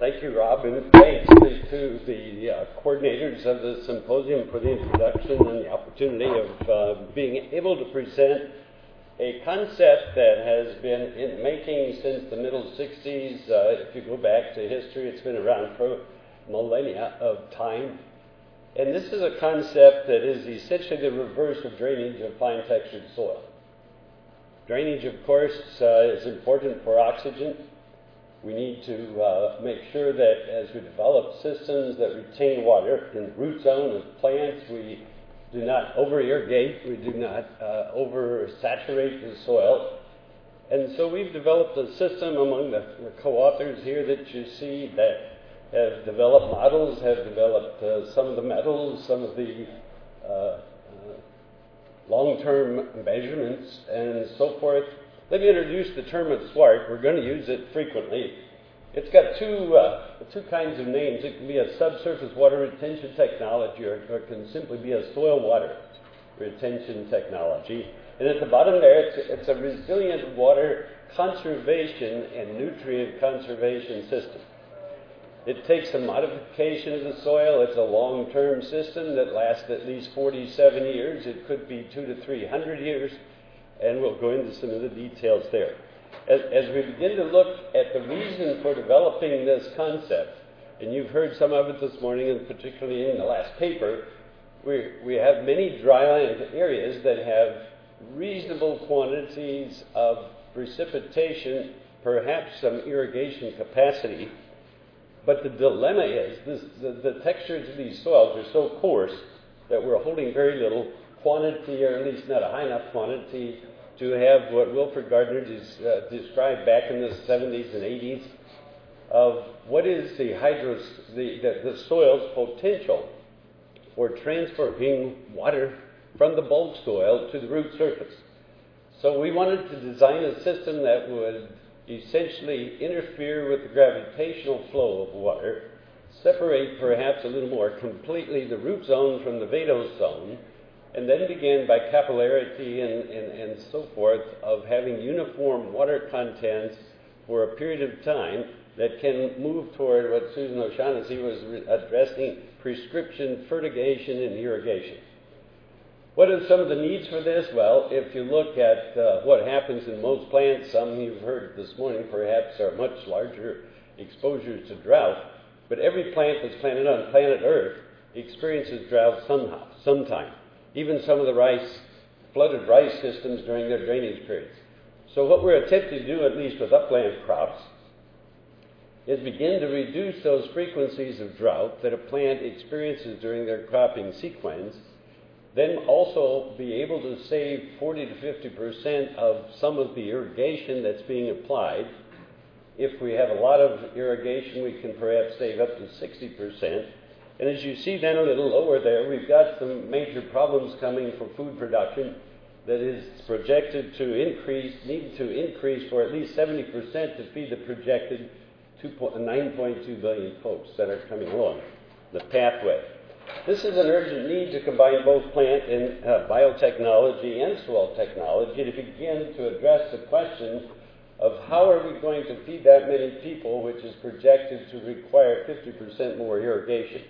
Thank you, Rob, and thanks to the coordinators of the symposium for the introduction and the opportunity of being able to present a concept that has been in making since the middle 60s. If you go back to history, it's been around for millennia of time. And this is a concept that is essentially the reverse of drainage of fine-textured soil. Drainage, of course, is important for oxygen. We need to make sure that as we develop systems that retain water in the root zone of plants, we do not over-irrigate, we do not over-saturate the soil. And so we've developed a system among the co-authors here that you see that have developed models, have developed some of the metals, some of the long-term measurements, and so forth. Let me introduce the term of SWART. We're going to use it frequently. It's got two kinds of names. It can be a subsurface water retention technology, or it can simply be a soil water retention technology. And at the bottom there, it's a resilient water conservation and nutrient conservation system. It takes a modification of the soil. It's a long-term system that lasts at least 47 years. It could be 200 to 300 years. And we'll go into some of the details there. As we begin to look at the reason for developing this concept, and you've heard some of it this morning, and particularly in the last paper, we have many dryland areas that have reasonable quantities of precipitation, perhaps some irrigation capacity. But the dilemma is the textures of these soils are so coarse that we're holding very little quantity, or at least not a high enough quantity, to have what Wilfred Gardner described back in the 70s and 80s of what is the soil's potential for transporting water from the bulk soil to the root surface. So we wanted to design a system that would essentially interfere with the gravitational flow of water, separate perhaps a little more completely the root zone from the vadose zone, and then begin by capillarity and so forth of having uniform water contents for a period of time that can move toward what Susan O'Shaughnessy was addressing, prescription, fertigation, and irrigation. What are some of the needs for this? Well, if you look at what happens in most plants, some you've heard this morning perhaps are much larger exposures to drought, but every plant that's planted on planet Earth experiences drought sometime. Even some of the flooded rice systems during their drainage periods. So what we're attempting to do, at least with upland crops, is begin to reduce those frequencies of drought that a plant experiences during their cropping sequence, then also be able to save 40 to 50% of some of the irrigation that's being applied. If we have a lot of irrigation, we can perhaps save up to 60%. And as you see then a little lower there, we've got some major problems coming for food production that is projected to need to increase for at least 70% to feed the projected 9.2 billion folks that are coming along the pathway. This is an urgent need to combine both plant and biotechnology and soil technology to begin to address the question of how are we going to feed that many people, which is projected to require 50% more irrigation.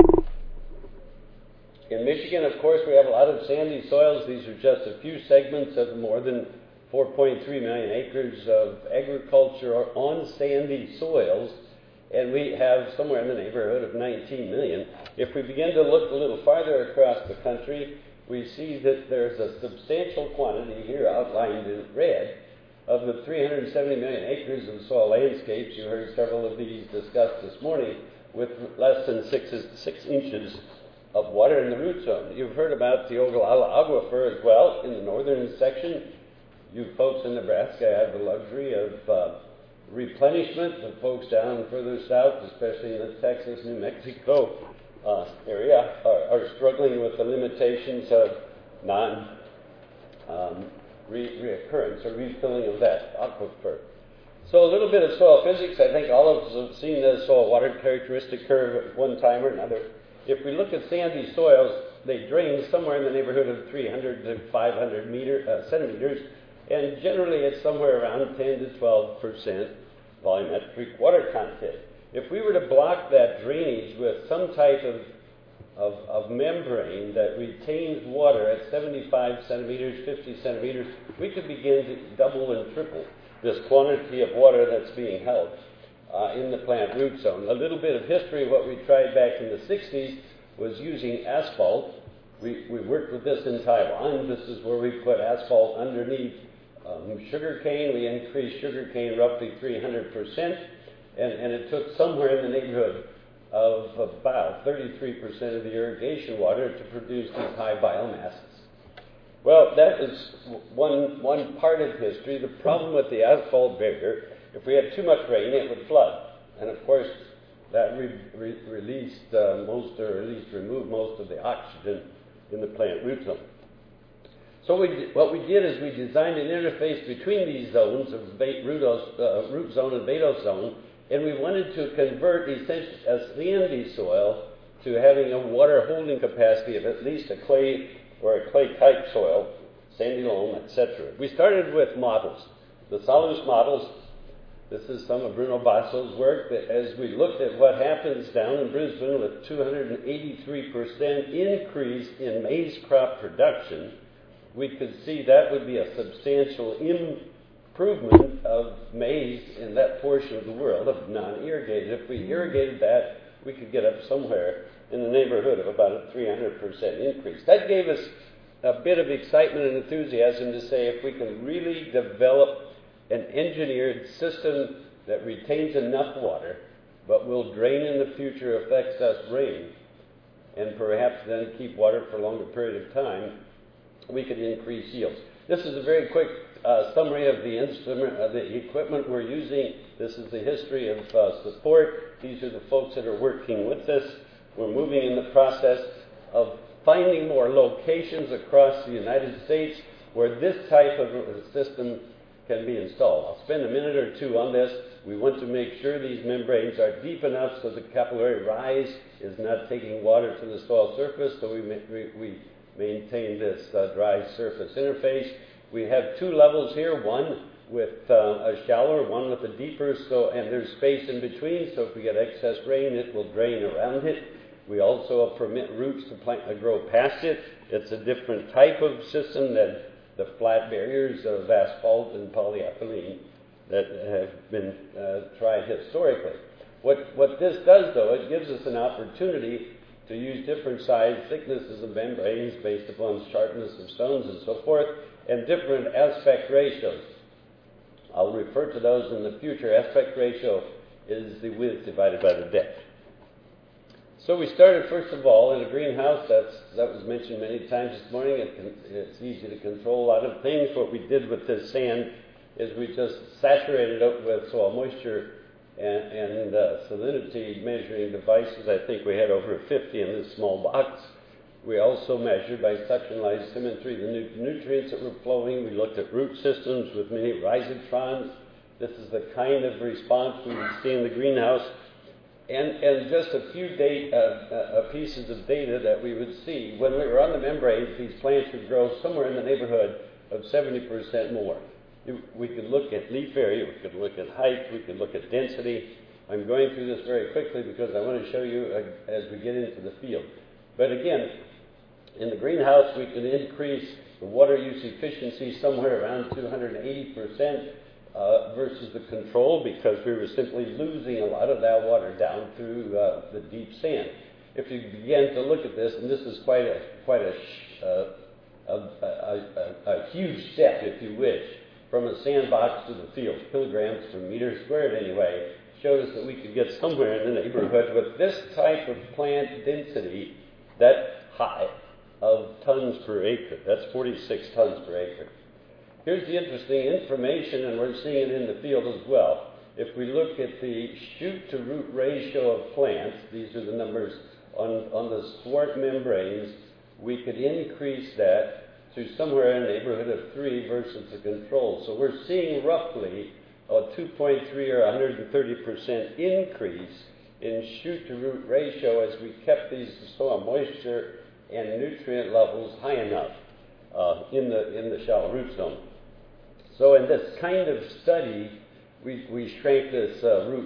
In Michigan, of course, we have a lot of sandy soils. These are just a few segments of more than 4.3 million acres of agriculture on sandy soils, and we have somewhere in the neighborhood of 19 million. If we begin to look a little farther across the country, we see that there's a substantial quantity here outlined in red of the 370 million acres of soil landscapes. You heard several of these discussed this morning with less than 6 inches of water in the root zone. You've heard about the Ogallala Aquifer as well in the northern section. You folks in Nebraska have the luxury of replenishment. The folks down further south, especially in the Texas, New Mexico area, are struggling with the limitations of reoccurrence or refilling of that aquifer. So a little bit of soil physics. I think all of us have seen the soil water characteristic curve at one time or another. If we look at sandy soils, they drain somewhere in the neighborhood of 300 to 500 centimeters, and generally it's somewhere around 10 to 12% volumetric water content. If we were to block that drainage with some type of membrane that retains water at 75 centimeters, 50 centimeters, we could begin to double and triple this quantity of water that's being held in the plant root zone. A little bit of history, what we tried back in the 60s was using asphalt. We worked with this in Taiwan. This is where we put asphalt underneath sugar cane. We increased sugar cane roughly 300%, and it took somewhere in the neighborhood of about 33% of the irrigation water to produce these high biomasses. Well, that is one part of history. The problem with the asphalt barrier, if we had too much rain, it would flood. And of course, that released most, or at least removed most of the oxygen in the plant root zone. So what we did is we designed an interface between these zones of root zone and vadose zone, and we wanted to convert essentially a sandy soil to having a water holding capacity of at least a clay or a clay-type soil, sandy loam, etc. We started with models. The Salus models, this is some of Bruno Basso's work, that as we looked at what happens down in Brisbane with 283% increase in maize crop production, we could see that would be a substantial improvement of maize in that portion of the world of non-irrigated. If we irrigated that, we could get up somewhere in the neighborhood of about a 300% increase. That gave us a bit of excitement and enthusiasm to say if we can really develop an engineered system that retains enough water but will drain in the future if excess rain, and perhaps then keep water for a longer period of time, we could increase yields. This is a very quick summary of the instrument, the equipment we're using. This is the history of support. These are the folks that are working with us. We're moving in the process of finding more locations across the United States where this type of a system can be installed. I'll spend a minute or two on this. We want to make sure these membranes are deep enough so the capillary rise is not taking water to the soil surface, so we maintain this dry surface interface. We have two levels here, one with a shallower, one with a deeper, and there's space in between, so if we get excess rain, it will drain around it. We also permit roots to grow past it. It's a different type of system than the flat barriers of asphalt and polyethylene that have been tried historically. What this does, though, it gives us an opportunity to use different size thicknesses of membranes based upon sharpness of stones and so forth, and different aspect ratios. I'll refer to those in the future. Aspect ratio is the width divided by the depth. So we started, first of all, in a greenhouse. That was mentioned many times this morning. It's easy to control a lot of things. What we did with this sand is we just saturated it with soil moisture and salinity measuring devices. I think we had over 50 in this small box. We also measured by suction lysimetry the nutrients that were flowing. We looked at root systems with many rhizotrons. This is the kind of response we would see in the greenhouse. And just a few pieces of data that we would see. When we were on the membranes, these plants would grow somewhere in the neighborhood of 70% more. We could look at leaf area, we could look at height, we could look at density. I'm going through this very quickly because I want to show you as we get into the field. But again, in the greenhouse, we could increase the water use efficiency somewhere around 280%. Versus the control, because we were simply losing a lot of that water down through the deep sand. If you begin to look at this, and this is quite a huge step, if you wish, from a sandbox to the field, kilograms per meter squared anyway, showed us that we could get somewhere in the neighborhood with this type of plant density that high of tons per acre. That's 46 tons per acre. Here's the interesting information, and we're seeing it in the field as well. If we look at the shoot-to-root ratio of plants, these are the numbers on the swart membranes, we could increase that to somewhere in the neighborhood of 3 versus the control. So we're seeing roughly a 2.3 or 130% increase in shoot-to-root ratio as we kept these soil moisture and nutrient levels high enough in the shallow root zone. So in this kind of study, we shrank this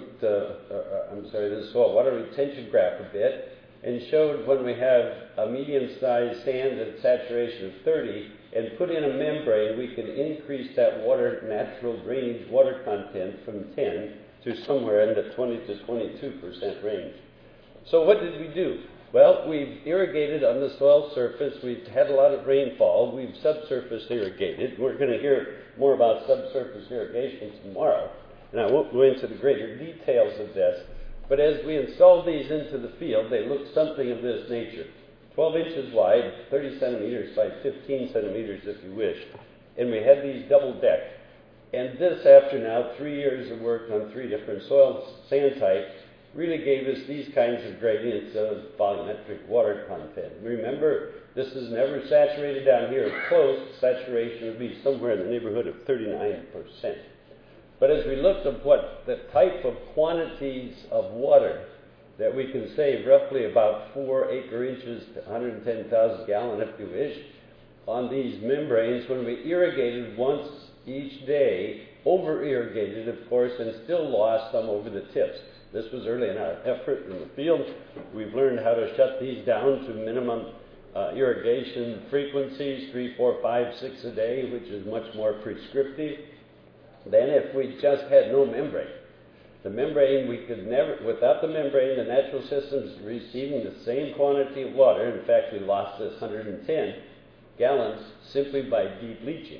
this soil water retention graph a bit and showed when we have a medium-sized sand at saturation of 30 and put in a membrane, we can increase that water natural drainage water content from 10 to somewhere in the 20 to 22% range. So what did we do? Well, we've irrigated on the soil surface. We've had a lot of rainfall. We've subsurface irrigated. We're going to hear more about subsurface irrigation tomorrow, and I won't go into the greater details of this. But as we installed these into the field, they looked something of this nature. 12 inches wide, 30 centimeters by 15 centimeters if you wished. And we had these double decked. And this, after now 3 years of work on 3 different soil sand types, really gave us these kinds of gradients of volumetric water content. Remember, this is never saturated down here. Close, saturation would be somewhere in the neighborhood of 39%. But as we looked at what the type of quantities of water that we can save, roughly about 4 acre inches to 110,000 gallon if you wish, on these membranes, when we irrigated once each day, over-irrigated, of course, and still lost some over the tips. This was early in our effort in the field. We've learned how to shut these down to minimum irrigation frequencies, 3, 4, 5, 6 a day, which is much more prescriptive than if we just had no membrane. The membrane, we could never, without the membrane, the natural system's receiving the same quantity of water. In fact, we lost this 110 gallons simply by deep leaching.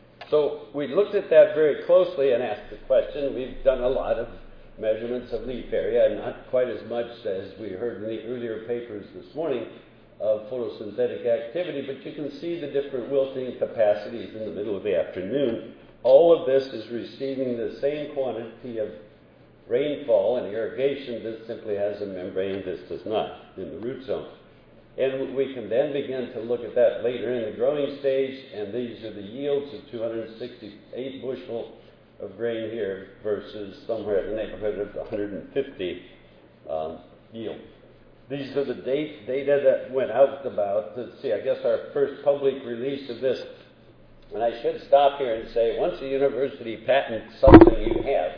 So we looked at that very closely and asked the question. We've done a lot of measurements of leaf area, not quite as much as we heard in the earlier papers this morning of photosynthetic activity, but you can see the different wilting capacities in the middle of the afternoon. All of this is receiving the same quantity of rainfall and irrigation. This simply has a membrane, this does not, in the root zone. And we can then begin to look at that later in the growing stage, and these are the yields of 268 bushel of grain here versus somewhere in the neighborhood of 150 yield. These are the data that went out about, let's see, I guess our first public release of this. And I should stop here and say, once a university patents something you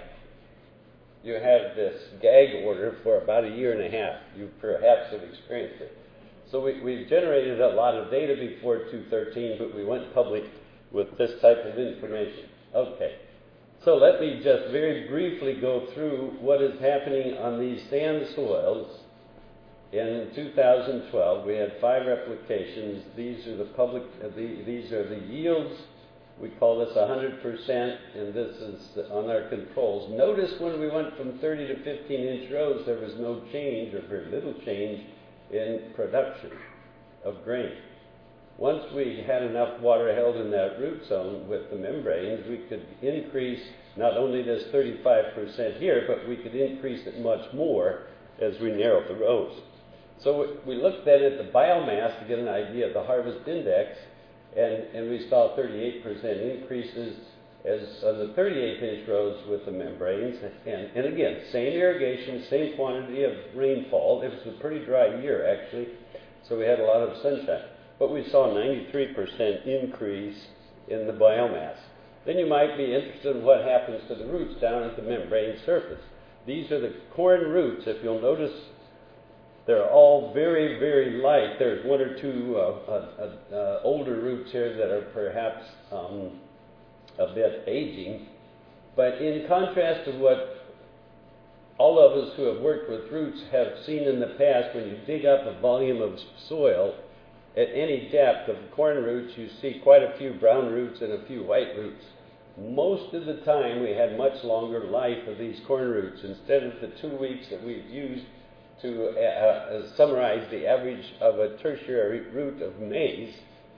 have this gag order for about a year and a half. You perhaps have experienced it. So we've generated a lot of data before 2013, but we went public with this type of information. Okay. So let me just very briefly go through what is happening on these sand soils. In 2012, we had 5 replications. These are these are the yields. We call this 100%, and this is on our controls. Notice when we went from 30 to 15-inch rows, there was no change, or very little change, in production of grain. Once we had enough water held in that root zone with the membranes, we could increase not only this 35% here, but we could increase it much more as we narrowed the rows. So we looked then at the biomass to get an idea of the harvest index, and we saw 38% increases as on the 38-inch rows with the membranes. And again, same irrigation, same quantity of rainfall. It was a pretty dry year, actually, so we had a lot of sunshine. But we saw a 93% increase in the biomass. Then you might be interested in what happens to the roots down at the membrane surface. These are the corn roots. If you'll notice, they're all very, very light. There's 1 or 2 older roots here that are perhaps a bit aging. But in contrast to what all of us who have worked with roots have seen in the past, when you dig up a volume of soil at any depth of corn roots, you see quite a few brown roots and a few white roots. Most of the time we had much longer life of these corn roots. Instead of the 2 weeks that we've used to summarize the average of a tertiary root of maize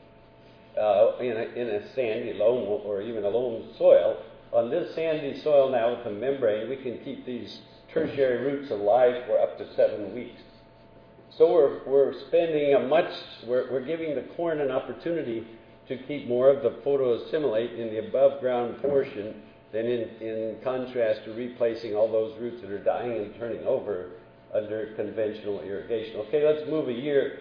in a sandy loam or even a loam soil, on this sandy soil now with the membrane, we can keep these tertiary roots alive for up to 7 weeks. So we're spending we're giving the corn an opportunity to keep more of the photoassimilate in the above ground portion than in contrast to replacing all those roots that are dying and turning over under conventional irrigation. Okay, let's move a year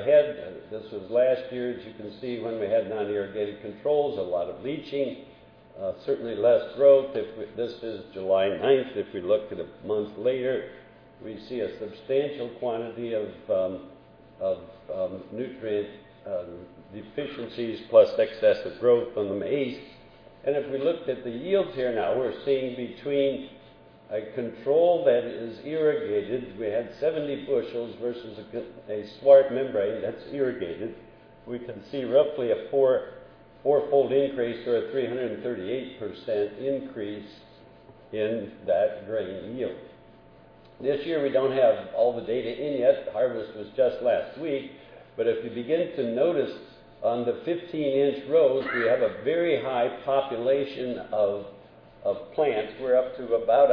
ahead. This was last year, as you can see, when we had non-irrigated controls, a lot of leaching. certainly less growth. This is July 9th. If we look at a month later, we see a substantial quantity of nutrient deficiencies plus excessive growth on the maize. And if we looked at the yields here now, we're seeing between a control that is irrigated, we had 70 bushels versus a swart membrane that's irrigated. We can see roughly a fourfold increase, or a 338% increase in that grain yield. This year we don't have all the data in yet. The harvest was just last week. But if you begin to notice on the 15-inch rows, we have a very high population of plants. We're up to about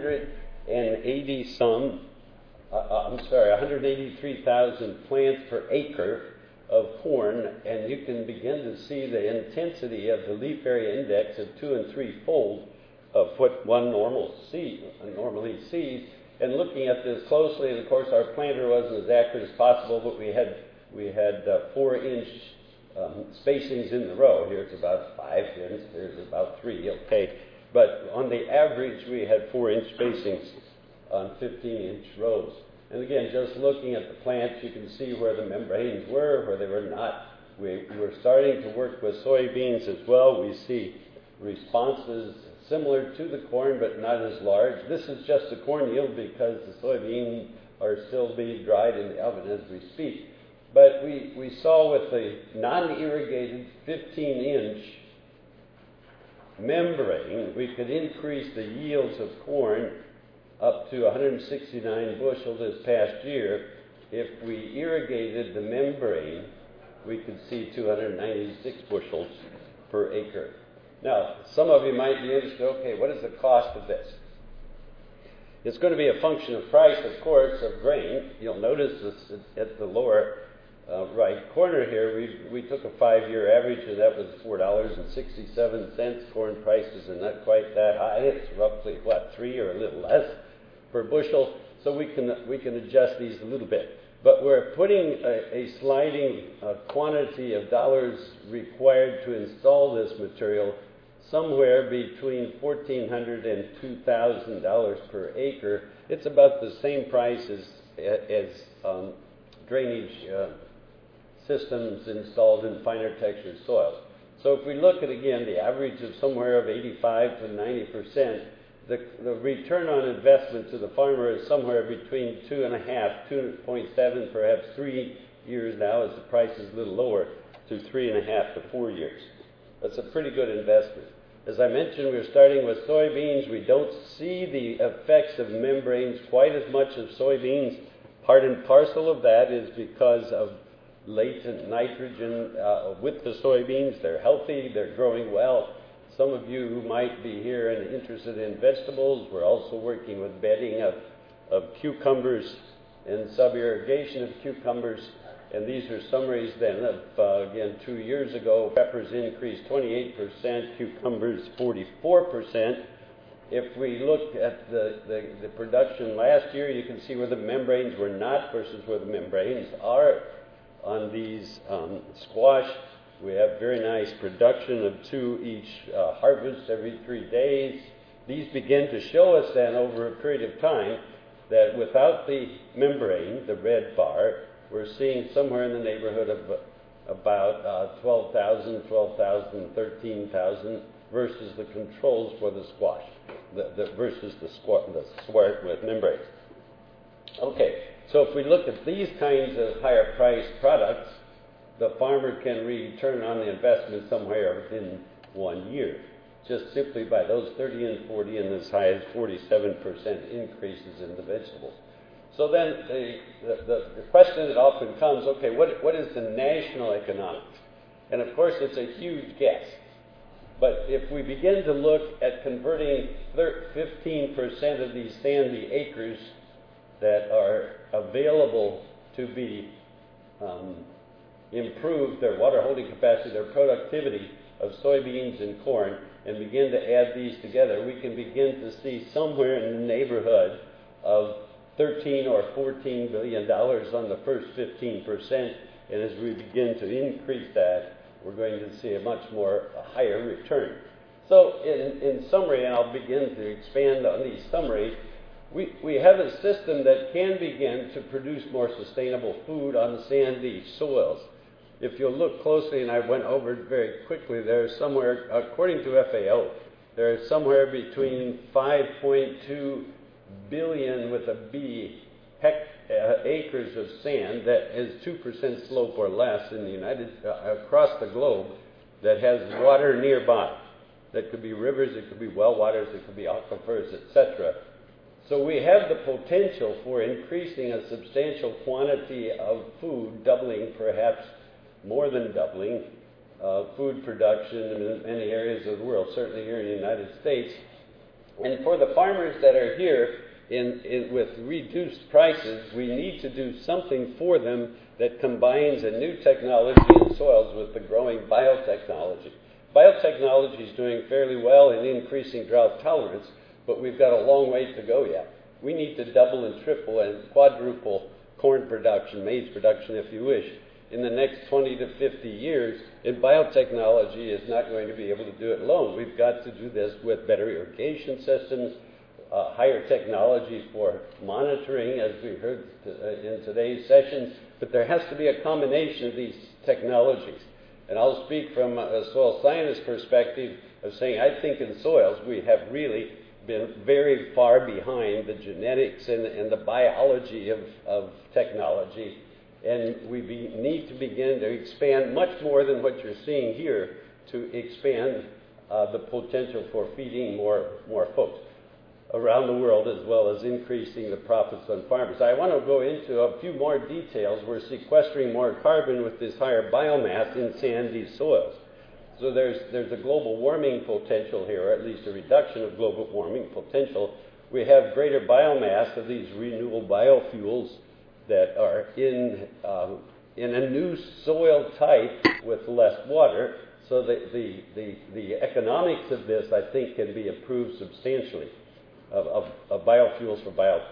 183,000 plants per acre of corn, and you can begin to see the intensity of the leaf area index of 2- and 3-fold of what one normally sees. And looking at this closely, and of course our planter wasn't as accurate as possible, but we had 4-inch spacings in the row. Here it's about 5 inches, here's about 3, okay. But on the average, we had 4-inch spacings on 15-inch rows. And again, just looking at the plants, you can see where the membranes were, where they were not. We're starting to work with soybeans as well. We see responses similar to the corn, but not as large. This is just the corn yield because the soybeans are still being dried in the oven as we speak. But we saw with the non-irrigated 15-inch membrane, we could increase the yields of corn up to 169 bushels this past year. If we irrigated the membrane, we could see 296 bushels per acre. Now, some of you might be interested, okay, what is the cost of this? It's going to be a function of price, of course, of grain. You'll notice this at the lower right corner here, we took a 5-year average, and that was $4.67. Corn prices are not quite that high. It's roughly, 3 or a little less per bushel. So we can adjust these a little bit. But we're putting a sliding quantity of dollars required to install this material somewhere between $1,400 and $2,000 per acre. It's about the same price as drainage systems installed in finer textured soils. So if we look at, again, the average of somewhere of 85 to 90%, the return on investment to the farmer is somewhere between 2.5, 2.7, perhaps 3 years now, as the price is a little lower, to 3.5 to 4 years. That's a pretty good investment. As I mentioned, we're starting with soybeans. We don't see the effects of membranes quite as much as soybeans. Part and parcel of that is because of latent nitrogen with the soybeans. They're healthy, they're growing well. Some of you who might be here and interested in vegetables, we're also working with bedding of cucumbers and sub-irrigation of cucumbers. And these are summaries then of, again, 2 years ago, peppers increased 28%, cucumbers 44%. If we look at the production last year, you can see where the membranes were not versus where the membranes are. On these squash, we have very nice production of 2 each harvest every 3 days. These begin to show us then over a period of time that without the membrane, the red bar, we're seeing somewhere in the neighborhood of about 12,000, 13,000 versus the controls for the squash, versus the swart with membranes. Okay, so if we look at these kinds of higher priced products, the farmer can return on the investment somewhere within 1 year, just simply by those 30 and 40 and as high as 47% increases in the vegetables. So then the question that often comes, okay, what is the national economics? And of course it's a huge guess. But if we begin to look at converting 15% of these sandy acres that are available to be improved, their water holding capacity, their productivity of soybeans and corn, and begin to add these together, we can begin to see somewhere in the neighborhood of $13 or $14 billion on the first 15%, and as we begin to increase that, we're going to see a higher return. So in summary, and I'll begin to expand on these summaries, we have a system that can begin to produce more sustainable food on sandy soils. If you'll look closely, and I went over it very quickly, there's somewhere, according to FAO, there's somewhere between 5.2 billion with a B acres of sand that is 2% slope or less in the across the globe that has water nearby. That could be rivers, it could be well waters, it could be aquifers, etc. So we have the potential for increasing a substantial quantity of food, doubling, perhaps more than doubling, food production in many areas of the world, certainly here in the United States. And for the farmers that are here with reduced prices, we need to do something for them that combines a new technology in soils with the growing biotechnology. Biotechnology is doing fairly well in increasing drought tolerance, but we've got a long way to go yet. We need to double and triple and quadruple corn production, maize production if you wish, in the next 20 to 50 years, and biotechnology is not going to be able to do it alone. We've got to do this with better irrigation systems, higher technology for monitoring, as we heard in today's session, but there has to be a combination of these technologies. And I'll speak from a soil scientist perspective of saying I think in soils we have really been very far behind the genetics and the biology of technology. And we need to begin to expand much more than what you're seeing here to expand the potential for feeding more folks around the world, as well as increasing the profits on farmers. I want to go into a few more details. We're sequestering more carbon with this higher biomass in sandy soils. So there's a global warming potential here, or at least a reduction of global warming potential. We have greater biomass of these renewable biofuels that are in a new soil type with less water. So the economics of this, I think, can be improved substantially. Of biofuels for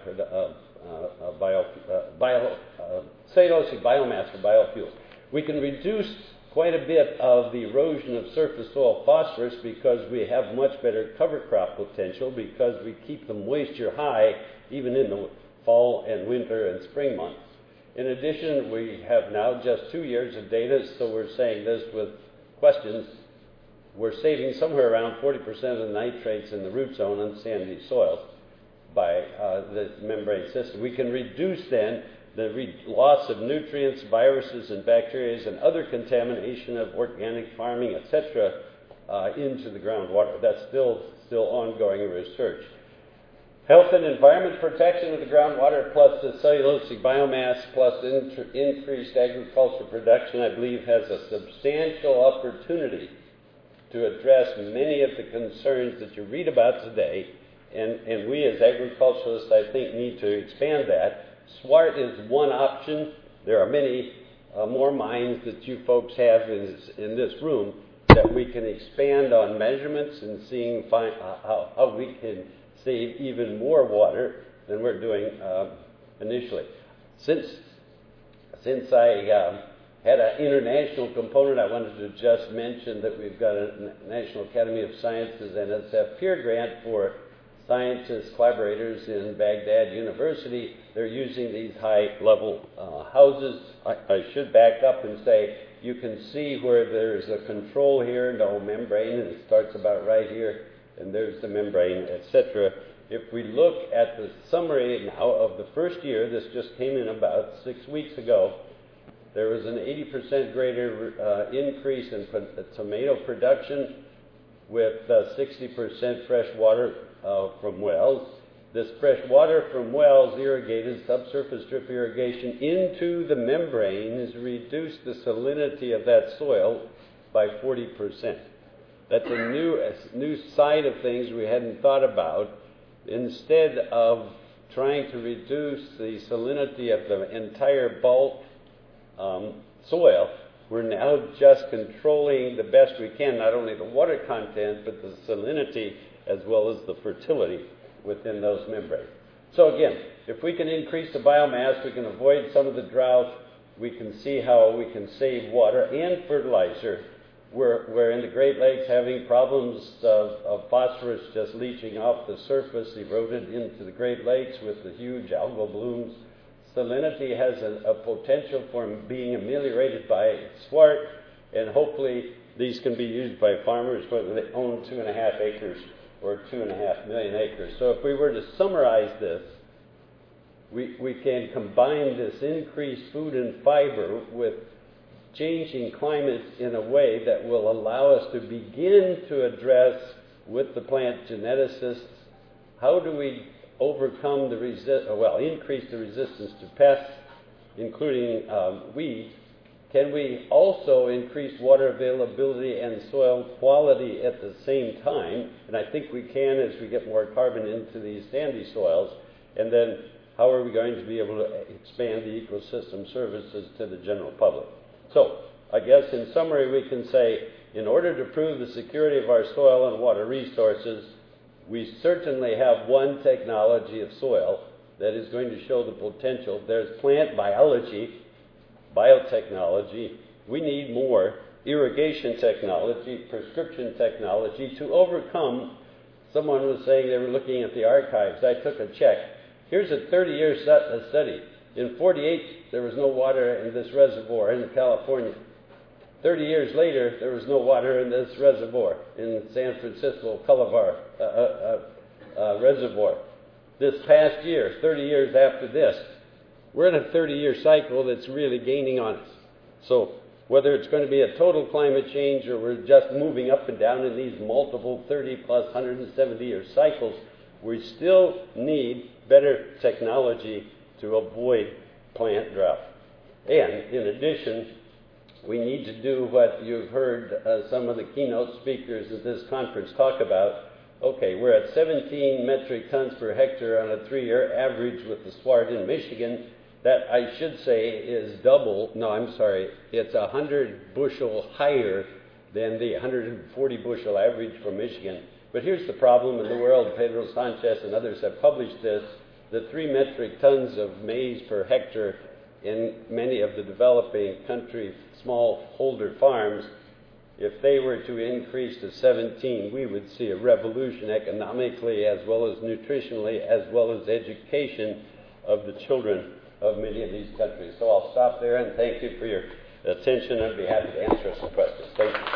cellulosic biomass for biofuels. We can reduce quite a bit of the erosion of surface soil phosphorus because we have much better cover crop potential because we keep the moisture high even in the fall and winter and spring months. In addition, we have now just 2 years of data, so we're saying this with questions. We're saving somewhere around 40% of the nitrates in the root zone on sandy soils by the membrane system. We can reduce then the loss of nutrients, viruses, and bacteria and other contamination of organic farming, etc., into the groundwater. That's still ongoing research. Health and environment protection of the groundwater plus the cellulosic biomass plus increased agricultural production, I believe, has a substantial opportunity to address many of the concerns that you read about today, and we as agriculturalists, I think, need to expand that. SWART is one option. There are many more minds that you folks have in this room that we can expand on measurements and seeing how we can save even more water than we're doing initially. Since I had an international component, I wanted to just mention that we've got a National Academy of Sciences NSF peer grant for scientists, collaborators in Baghdad University. They're using these high-level houses. I should back up and say you can see where there's a control here, no membrane, and it starts about right here, and there's the membrane, etc. If we look at the summary now of the first year, this just came in about 6 weeks ago, there was an 80% greater increase in tomato production with 60% fresh water from wells. This fresh water from wells irrigated, subsurface drip irrigation into the membranes reduced the salinity of that soil by 40%. That's a new side of things we hadn't thought about. Instead of trying to reduce the salinity of the entire bulk soil, we're now just controlling the best we can, not only the water content, but the salinity as well as the fertility within those membranes. So again, if we can increase the biomass, we can avoid some of the drought, we can see how we can save water and fertilizer We're in the Great Lakes having problems of phosphorus just leaching off the surface, eroded into the Great Lakes with the huge algal blooms. Salinity has a potential for being ameliorated by swart, and hopefully these can be used by farmers whether they own 2.5 acres or 2.5 million acres. So if we were to summarize this, we can combine this increased food and fiber with changing climates in a way that will allow us to begin to address with the plant geneticists how do we overcome increase the resistance to pests, including weeds. Can we also increase water availability and soil quality at the same time? And I think we can as we get more carbon into these sandy soils. And then how are we going to be able to expand the ecosystem services to the general public? So I guess in summary we can say in order to prove the security of our soil and water resources, we certainly have one technology of soil that is going to show the potential. There's plant biology, biotechnology. We need more irrigation technology, prescription technology to overcome. Someone was saying they were looking at the archives. I took a check. Here's a 30-year study. In 48, there was no water in this reservoir in California. 30 years later, there was no water in this reservoir in San Francisco Cultivar Reservoir. This past year, 30 years after this, we're in a 30-year cycle that's really gaining on us. So whether it's going to be a total climate change or we're just moving up and down in these multiple 30 plus 170-year cycles, we still need better technology to avoid plant drought. And in addition, we need to do what you've heard some of the keynote speakers at this conference talk about. Okay, we're at 17 metric tons per hectare on a 3-year average with the swart in Michigan. That, I should say, is it's 100 bushel higher than the 140 bushel average for Michigan. But here's the problem in the world. Pedro Sanchez and others have published this. The 3 metric tons of maize per hectare in many of the developing country smallholder farms, if they were to increase to 17, we would see a revolution economically as well as nutritionally as well as education of the children of many of these countries. So I'll stop there and thank you for your attention. I'd be happy to answer some questions. Thank you.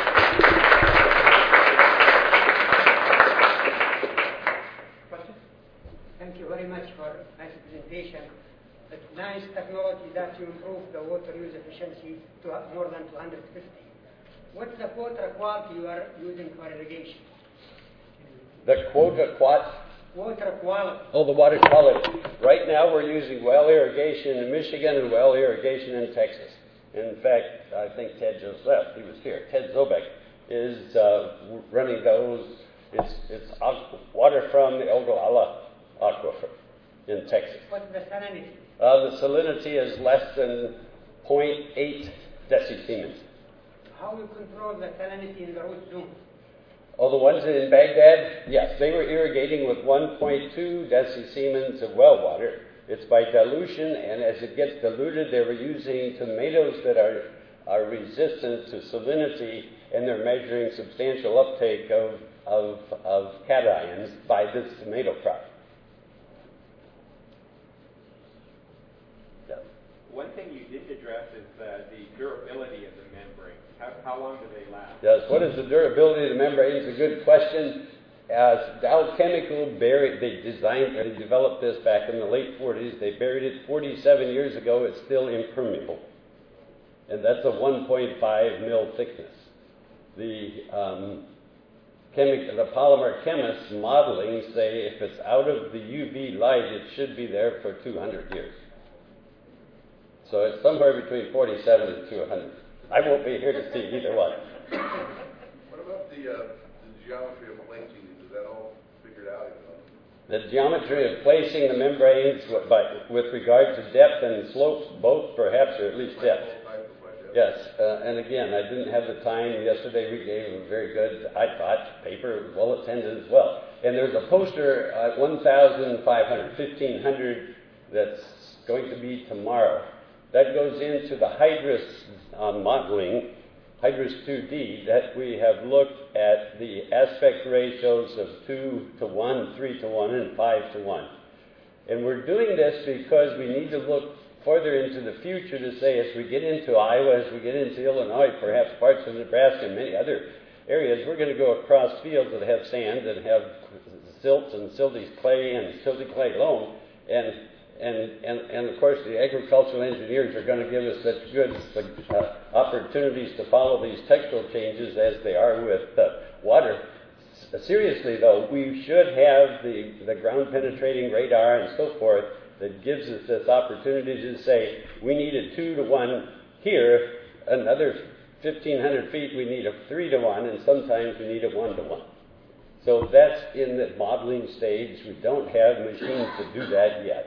Questions? Thank you very much for nice presentation. It's nice technology that you improve the water use efficiency to more than 250. What's the water quality you are using for irrigation? The quota what? Water quality. Oh, the water quality. Right now we're using well irrigation in Michigan and well irrigation in Texas. In fact, I think Ted just left. He was here. Ted Zobek is running those. It's water from the Ogallala Aquifer in Texas. What's the salinity? The salinity is less than 0.8 decisiemens. How you control the salinity in the root zone? Oh, the ones in Baghdad? Yes, they were irrigating with 1.2 decisiemens of well water. It's by dilution, and as it gets diluted, they were using tomatoes that are resistant to salinity, and they're measuring substantial uptake of cations by this tomato crop. One thing you didn't address is the durability of the membrane. How long do they last? Yes, what is the durability of the membrane? It's a good question. As Dow Chemical they developed this back in the late 40s. They buried it 47 years ago. It's still impermeable. And that's a 1.5 mil thickness. The polymer chemists modeling say if it's out of the UV light, it should be there for 200 years. So it's somewhere between 47 and 200. I won't be here to see either one. What about the geometry of placing? Is that all figured out? The geometry of placing the membranes with regard to depth and slopes, both perhaps, or at least depth. Yes, and again, I didn't have the time. Yesterday we gave a very good, I thought, paper. It was well attended as well. And there's a poster at 1,500 that's going to be tomorrow. That goes into the hydrous modeling. Hydrus 2D, that we have looked at the aspect ratios of 2 to 1, 3 to 1, and 5 to 1. And we're doing this because we need to look further into the future to say, as we get into Iowa, as we get into Illinois, perhaps parts of Nebraska and many other areas, we're going to go across fields that have sand and have silts and silty clay and silty clay loam. And of course, the agricultural engineers are going to give us such good opportunities to follow these textural changes as they are with water. Seriously, though, we should have the ground-penetrating radar and so forth that gives us this opportunity to say, we need a 2 to 1 here, another 1,500 feet we need a 3 to 1, and sometimes we need a 1 to 1. So that's in the modeling stage. We don't have machines to do that yet.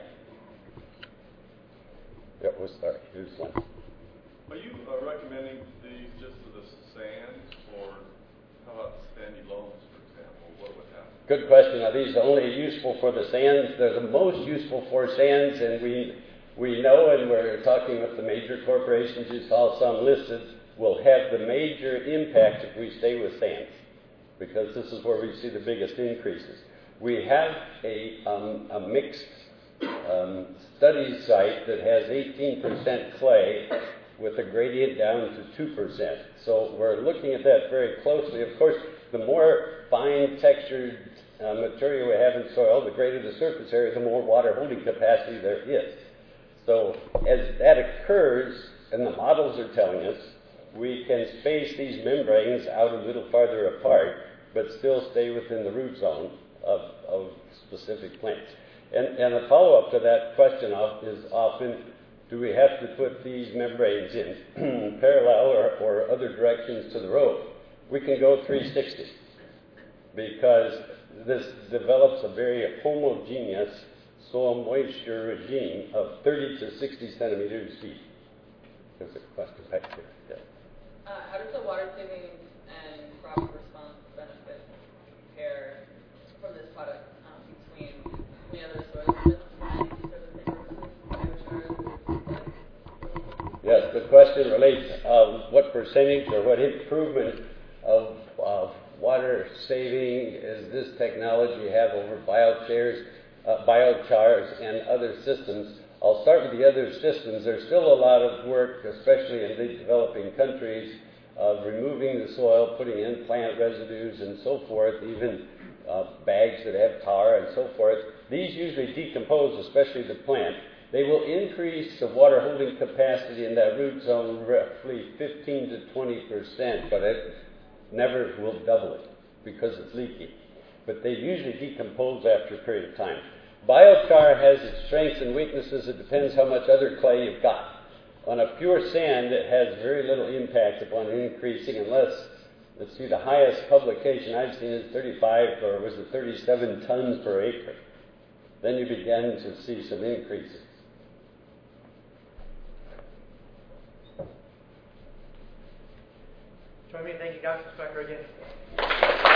Here's one. Are you recommending these just for the sand, or how about sandy loams, for example? What would happen? Good question. Are these only useful for the sands? They're the most useful for sands, and we know, and we're talking with the major corporations, you saw some listed, will have the major impact if we stay with sands, because this is where we see the biggest increases. We have a mixed study site that has 18% clay with a gradient down to 2%. So we're looking at that very closely. Of course, the more fine textured material we have in soil, the greater the surface area, the more water holding capacity there is. So as that occurs, and the models are telling us, we can space these membranes out a little farther apart, but still stay within the root zone of specific plants. And a follow-up to that question is often, do we have to put these membranes in parallel or other directions to the road? We can go 360 because this develops a very homogeneous soil moisture regime of 30 to 60 centimeters deep. There's a question back here. Yeah. How does the water saving and crop response benefit compare from this product between any other soils? Yes, the question relates what percentage or what improvement of water saving does this technology have over biochars and other systems. I'll start with the other systems. There's still a lot of work, especially in the developing countries, of removing the soil, putting in plant residues and so forth, even bags that have tar and so forth. These usually decompose, especially the plant. They will increase the water holding capacity in that root zone roughly 15 to 20%, but it never will double it because it's leaky. But they usually decompose after a period of time. Biochar has its strengths and weaknesses. It depends how much other clay you've got. On a pure sand, it has very little impact upon increasing unless, let's see, the highest publication I've seen is 35 or was it 37 tons per acre. Then you begin to see some increases. Join me in thanking Dr. Specker again.